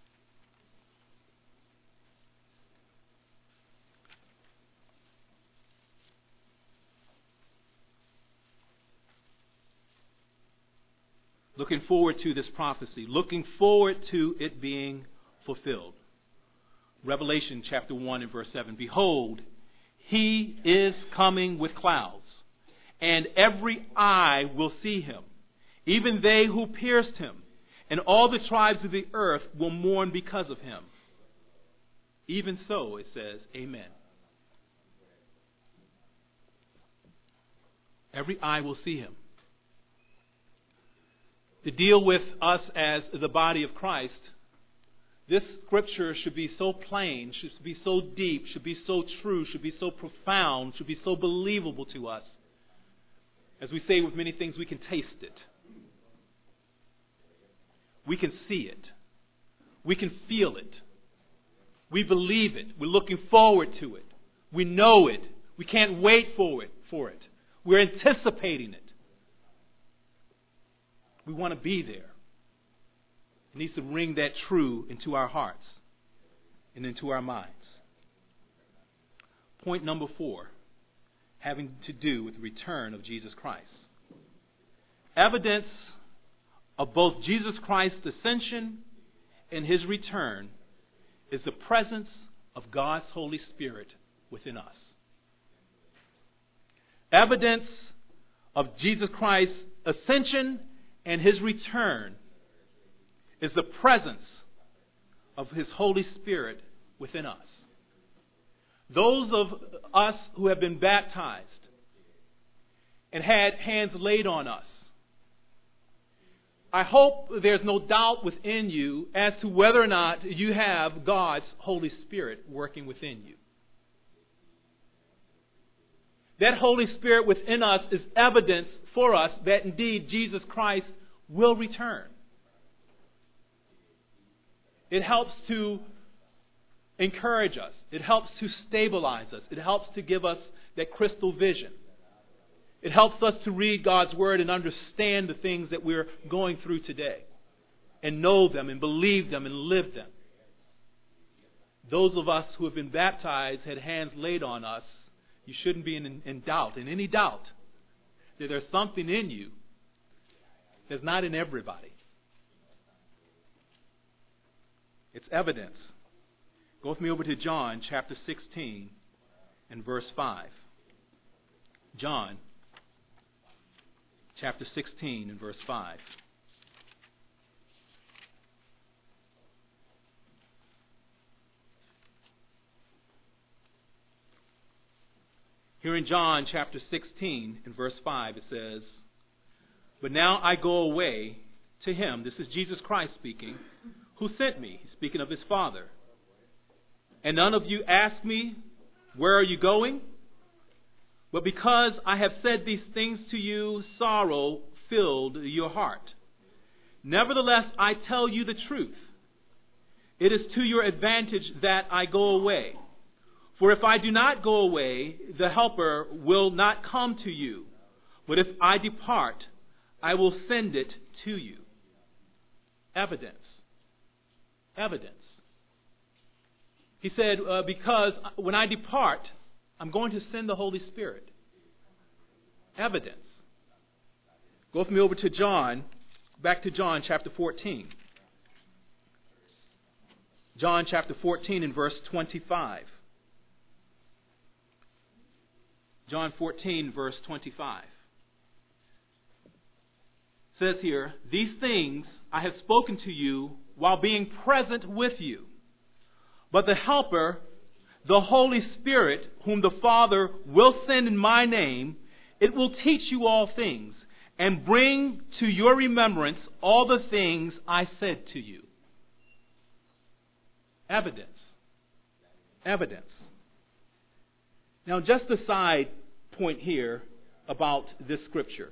Looking forward to this prophecy. Looking forward to it being fulfilled. Revelation chapter one and verse seven. Behold, he is coming with clouds, and every eye will see him, even they who pierced him, and all the tribes of the earth will mourn because of him. Even so, it says, Amen. Every eye will see him. To deal with us as the body of Christ, this scripture should be so plain, should be so deep, should be so true, should be so profound, should be so believable to us. As we say with many things, we can taste it. We can see it. We can feel it. We believe it. We're looking forward to it. We know it. We can't wait for it. For it. We're anticipating it. We want to be there. It needs to ring that true into our hearts and into our minds. Point number four, having to do with the return of Jesus Christ. Evidence of both Jesus Christ's ascension and his return is the presence of God's Holy Spirit within us. Evidence of Jesus Christ's ascension and his return is the presence of his Holy Spirit within us. Those of us who have been baptized and had hands laid on us, I hope there's no doubt within you as to whether or not you have God's Holy Spirit working within you. That Holy Spirit within us is evidence for us that indeed Jesus Christ will return. It helps to encourage us. It helps to stabilize us. It helps to give us that crystal vision. It helps us to read God's Word and understand the things that we're going through today, and know them and believe them and live them. Those of us who have been baptized, had hands laid on us, you shouldn't be in, in doubt, in any doubt, that there's something in you that's not in everybody. It's evidence. Go with me over to John chapter sixteen and verse five. John chapter sixteen and verse five. Here in John chapter sixteen, in verse five, it says, "But now I go away to him," this is Jesus Christ speaking, "who sent me," he's speaking of his Father. "And none of you ask me, 'Where are you going?' But because I have said these things to you, sorrow filled your heart. Nevertheless, I tell you the truth. It is to your advantage that I go away. For if I do not go away, the Helper will not come to you. But if I depart, I will send it to you." Evidence. Evidence. He said, uh, because when I depart, I'm going to send the Holy Spirit. Evidence. Go with me over to John, back to John chapter fourteen. John chapter fourteen and verse twenty-five. John fourteen, verse twenty-five. It says here, "These things I have spoken to you while being present with you. But the Helper, the Holy Spirit, whom the Father will send in my name, it will teach you all things and bring to your remembrance all the things I said to you." Evidence. Evidence. Now, just a side point here about this scripture.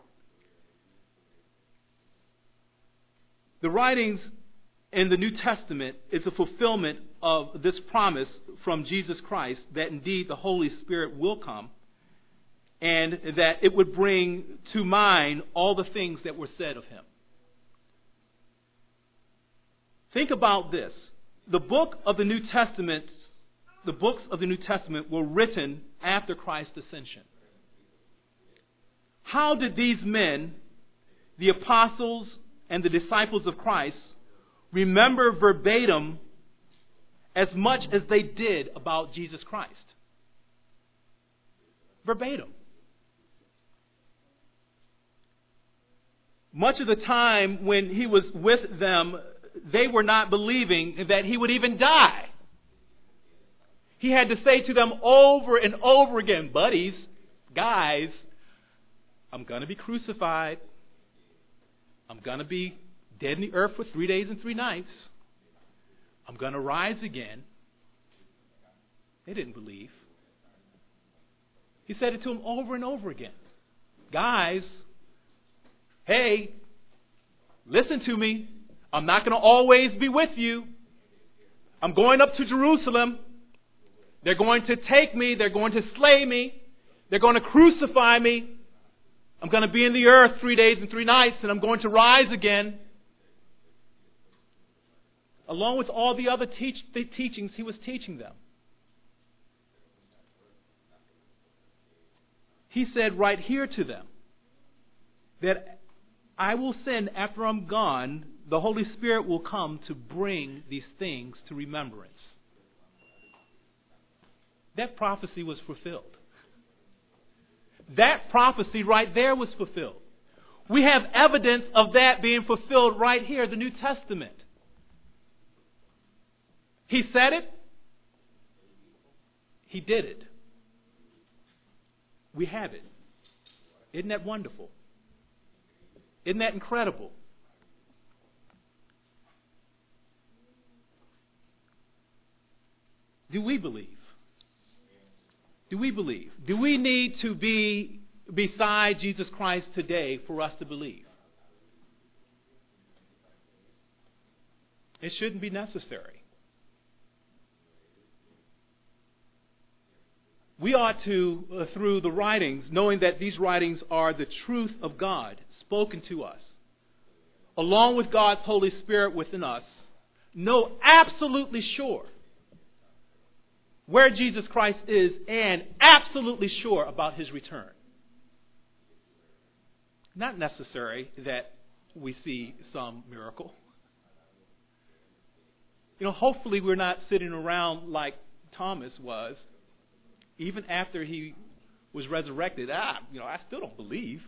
The writings in the New Testament is a fulfillment of this promise from Jesus Christ that indeed the Holy Spirit will come and that it would bring to mind all the things that were said of him. Think about this. The book of the New Testament, the books of the New Testament were written after Christ's ascension. How did these men, the apostles and the disciples of Christ, remember verbatim as much as they did about Jesus Christ? Verbatim. Much of the time when he was with them, they were not believing that he would even die. He had to say to them over and over again, "Buddies, guys, I'm going to be crucified. I'm going to be dead in the earth for three days and three nights. I'm going to rise again." They didn't believe. He said it to them over and over again. "Guys, hey, listen to me. I'm not going to always be with you. I'm going up to Jerusalem. They're going to take me. They're going to slay me. They're going to crucify me. I'm going to be in the earth three days and three nights, and I'm going to rise again." Along with all the other teach, the teachings he was teaching them. He said right here to them that I will send, after I'm gone, the Holy Spirit will come to bring these things to remembrance. That prophecy was fulfilled. That prophecy right there was fulfilled. We have evidence of that being fulfilled right here, the New Testament. He said it. He did it. We have it. Isn't that wonderful? Isn't that incredible? Do we believe? Do we believe? Do we need to be beside Jesus Christ today for us to believe? It shouldn't be necessary. We ought to, uh, through the writings, knowing that these writings are the truth of God spoken to us, along with God's Holy Spirit within us, know absolutely sure where Jesus Christ is and absolutely sure about his return. Not necessary that we see some miracle. You know, hopefully we're not sitting around like Thomas was, even after he was resurrected. Ah, you know, I still don't believe.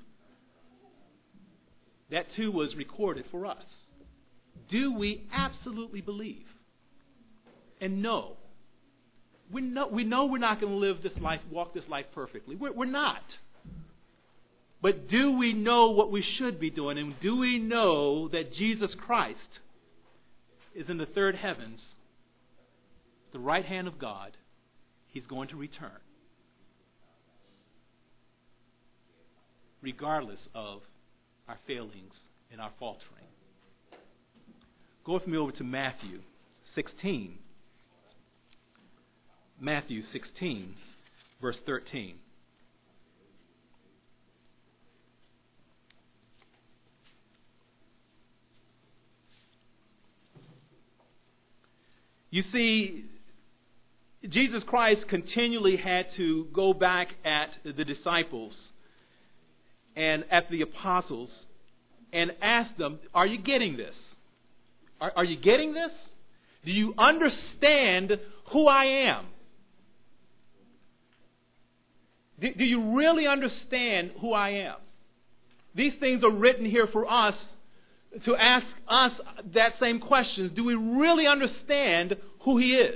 That too was recorded for us. Do we absolutely believe and know We know, we know we're not going to live this life, walk this life perfectly. We're, we're not. But do we know what we should be doing? And do we know that Jesus Christ is in the third heavens, the right hand of God? He's going to return, regardless of our failings and our faltering. Go with me over to Matthew sixteen. Matthew sixteen, verse thirteen. You see, Jesus Christ continually had to go back at the disciples and at the apostles and ask them, are you getting this? Are, are you getting this? Do you understand who I am? Do, do you really understand who I am? These things are written here for us to ask us that same question. Do we really understand who He is?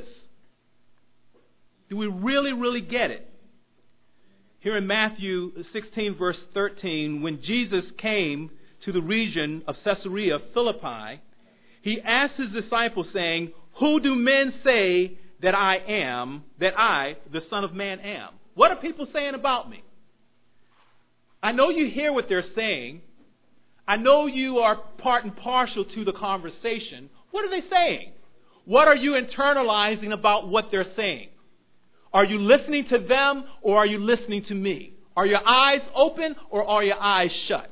Do we really, really get it? Here in Matthew sixteen, verse thirteen, when Jesus came to the region of Caesarea Philippi, He asked His disciples, saying, who do men say that I am, that I, the Son of Man, am? What are people saying about me? I know you hear what they're saying. I know you are part and parcel to the conversation. What are they saying? What are you internalizing about what they're saying? Are you listening to them or are you listening to me? Are your eyes open or are your eyes shut?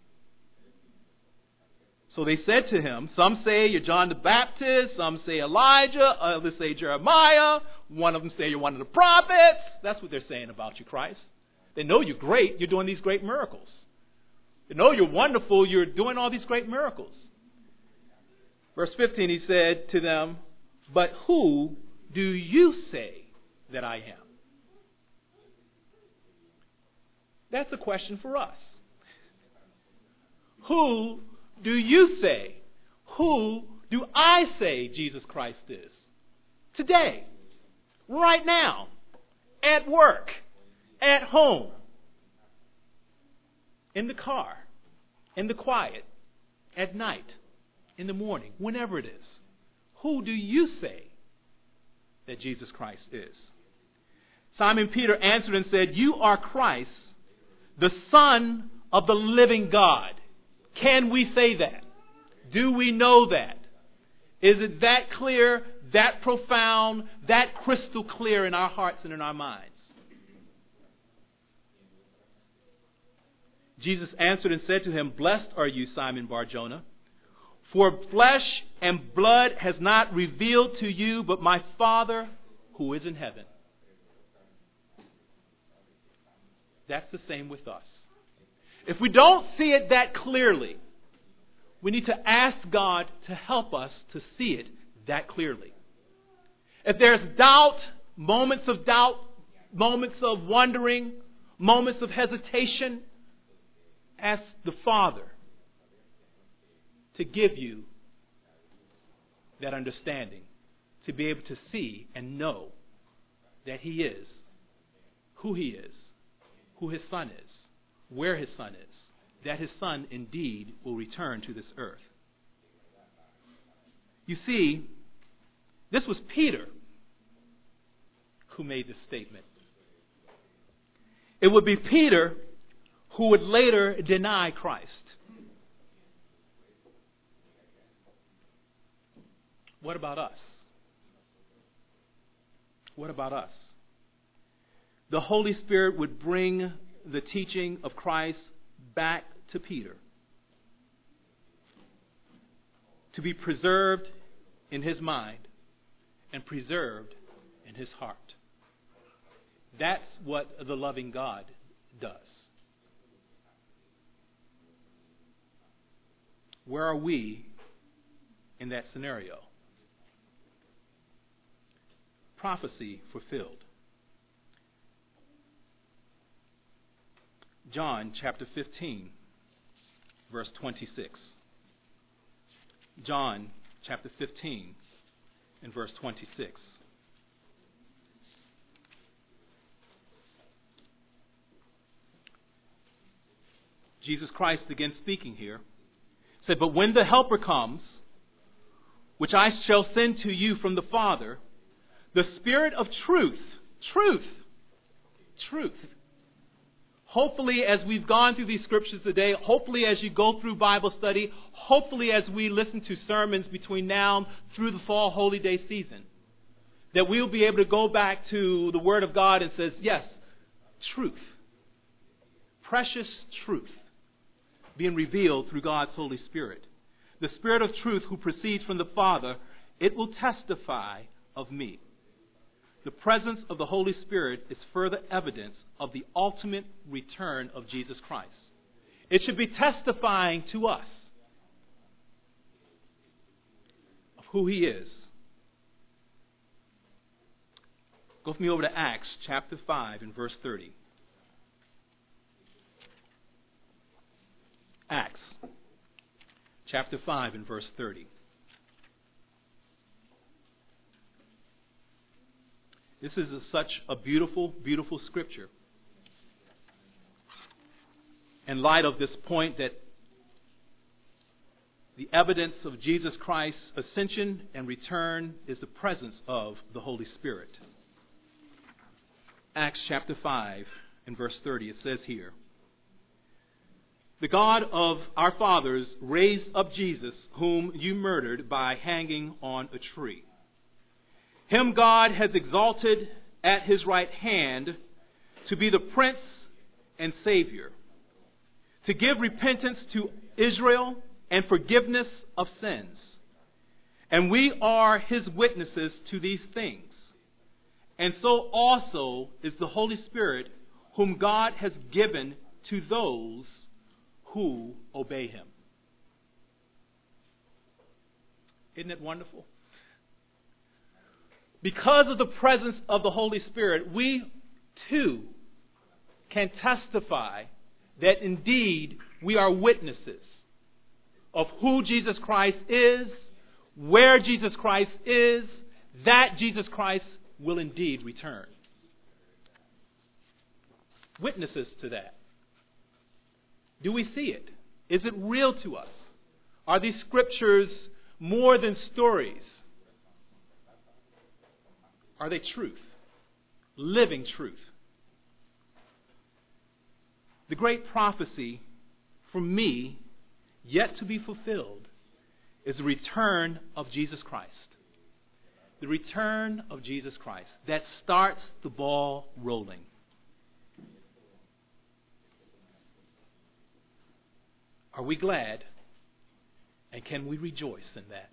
So they said to Him, some say you're John the Baptist, some say Elijah, others say Jeremiah, one of them say you're one of the prophets. That's what they're saying about you, Christ. They know you're great, you're doing these great miracles. They know you're wonderful, you're doing all these great miracles. Verse fifteen, He said to them, but who do you say that I am? That's a question for us. Who do you say? Who do I say Jesus Christ is? Today, right now, at work, at home, in the car, in the quiet, at night, in the morning, whenever it is. Who do you say that Jesus Christ is? Simon Peter answered and said, you are Christ, the Son of the living God. Can we say that? Do we know that? Is it that clear, that profound, that crystal clear in our hearts and in our minds? Jesus answered and said to him, blessed are you, Simon Bar-Jonah, for flesh and blood has not revealed to you, but my Father who is in heaven. That's the same with us. If we don't see it that clearly, we need to ask God to help us to see it that clearly. If there's doubt, moments of doubt, moments of wondering, moments of hesitation, ask the Father to give you that understanding, to be able to see and know that He is, who He is, who His Son is, where His Son is, that His Son indeed will return to this earth. You see, this was Peter who made this statement. It would be Peter who would later deny Christ. What about us? What about us? The Holy Spirit would bring the teaching of Christ back to Peter to be preserved in his mind and preserved in his heart. That's what the loving God does. Where are we in that scenario? Prophecy fulfilled. John chapter fifteen, verse twenty-six. John chapter fifteen and verse twenty-six. Jesus Christ again speaking here, said, "But when the Helper comes, which I shall send to you from the Father, the Spirit of truth," truth, truth. Hopefully, as we've gone through these scriptures today, hopefully as you go through Bible study, hopefully as we listen to sermons between now and through the fall holy day season, that we'll be able to go back to the Word of God and says, yes, truth, precious truth, being revealed through God's Holy Spirit. The Spirit of truth who proceeds from the Father, it will testify of me. The presence of the Holy Spirit is further evidence of the ultimate return of Jesus Christ. It should be testifying to us of who He is. Go with me over to Acts chapter five and verse thirty. Acts chapter five and verse thirty. This is a, such a beautiful, beautiful scripture. In light of this point that the evidence of Jesus Christ's ascension and return is the presence of the Holy Spirit. Acts chapter five and verse thirty, it says here, "The God of our fathers raised up Jesus, whom you murdered by hanging on a tree. Him God has exalted at His right hand to be the Prince and Savior, to give repentance to Israel and forgiveness of sins. And we are His witnesses to these things. And so also is the Holy Spirit, whom God has given to those who obey Him." Isn't it wonderful? Because of the presence of the Holy Spirit, we too can testify that indeed we are witnesses of who Jesus Christ is, where Jesus Christ is, that Jesus Christ will indeed return. Witnesses to that. Do we see it? Is it real to us? Are these scriptures more than stories? Are they truth? Living truth. The great prophecy for me, yet to be fulfilled, is the return of Jesus Christ. The return of Jesus Christ. That starts the ball rolling. Are we glad? And can we rejoice in that?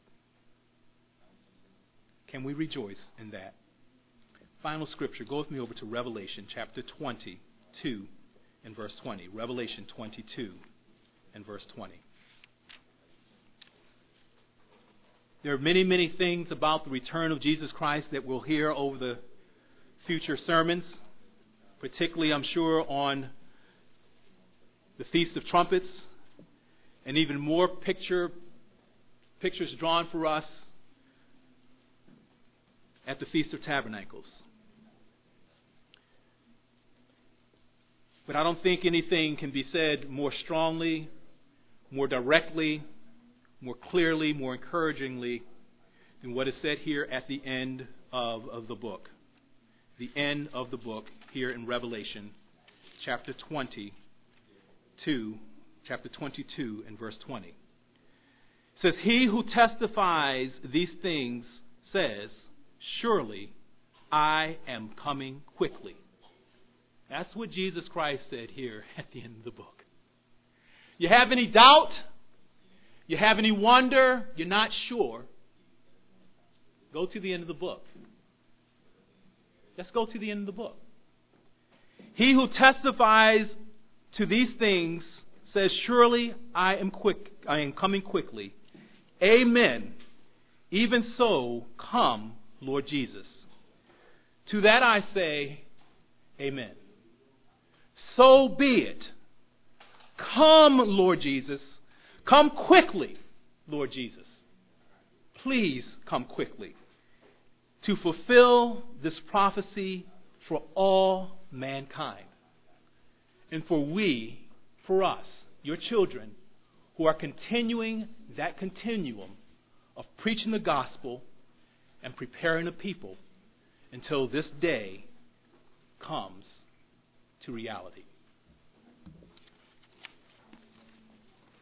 Can we rejoice in that? Final scripture. Go with me over to Revelation chapter twenty-two and verse twenty. Revelation twenty-two and verse twenty. There are many, many things about the return of Jesus Christ that we'll hear over the future sermons, particularly, I'm sure, on the Feast of Trumpets, and even more picture pictures drawn for us at the Feast of Tabernacles. But I don't think anything can be said more strongly, more directly, more clearly, more encouragingly than what is said here at the end of, of the book. The end of the book here in Revelation chapter twenty-two, chapter twenty-two and verse twenty. It says, "He who testifies these things says, surely I am coming quickly." That's what Jesus Christ said here at the end of the book. You have any doubt? You have any wonder? You're not sure? Go to the end of the book. Let's go to the end of the book. "He who testifies to these things says, surely I am quick, I am coming quickly. Amen. Even so, come, Lord Jesus." To that I say, amen. So be it. Come, Lord Jesus. Come quickly, Lord Jesus. Please come quickly to fulfill this prophecy for all mankind. And for we, for us, your children, who are continuing that continuum of preaching the gospel and preparing the people until this day comes to reality.